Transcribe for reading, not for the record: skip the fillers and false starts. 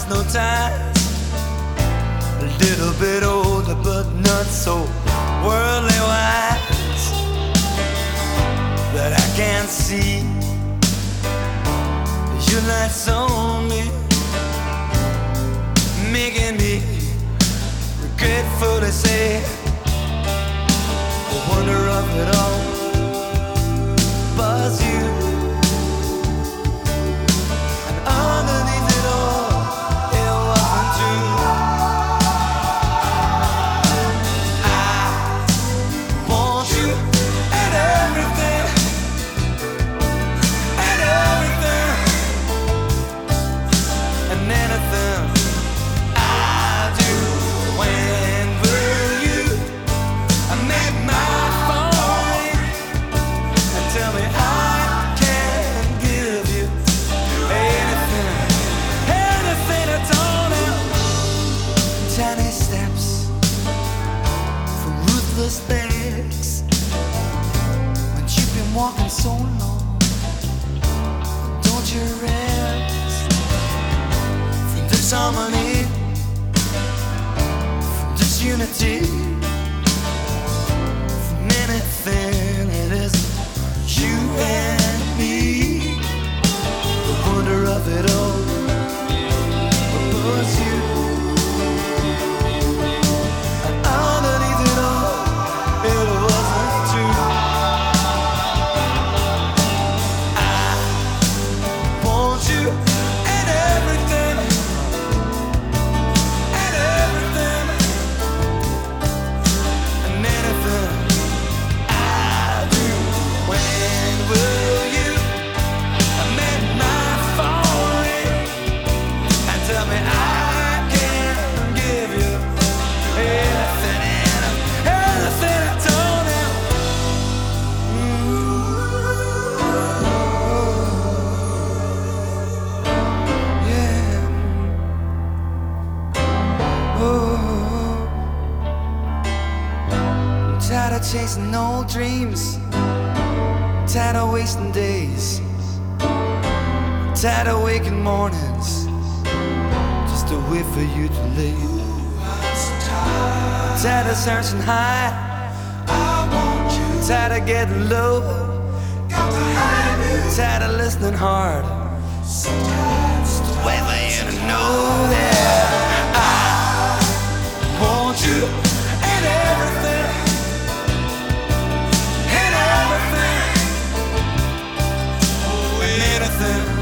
no ties. A little bit older, but not so worldly wise. But I can't see your lights on me, making me regretful to say the wonder of it all was you. And underneath it all, it wasn't true. I want you and everything, and everything, and anything I do. When will you make my phone ring and tell me I can give you anything, anything at all now? Tiny steps for ruthless legs. When you've been walking so long, don't you rest from this harmony, from this unity, from anything that isn't you and me. The wonder of it all was you. And underneath it all, it wasn't true. I want you and everything, and everything, and anything I do. When will you make my phone ring and tell me I can give you anything, anything at all now? Yeah. I'm tired of chasing old dreams, tired of wasting days, tired of waking mornings just to wait for you to leave. Tired of searching high, tired of getting low, tired of listening hard just to wait for you to know that I want you and everything, and everything, and anything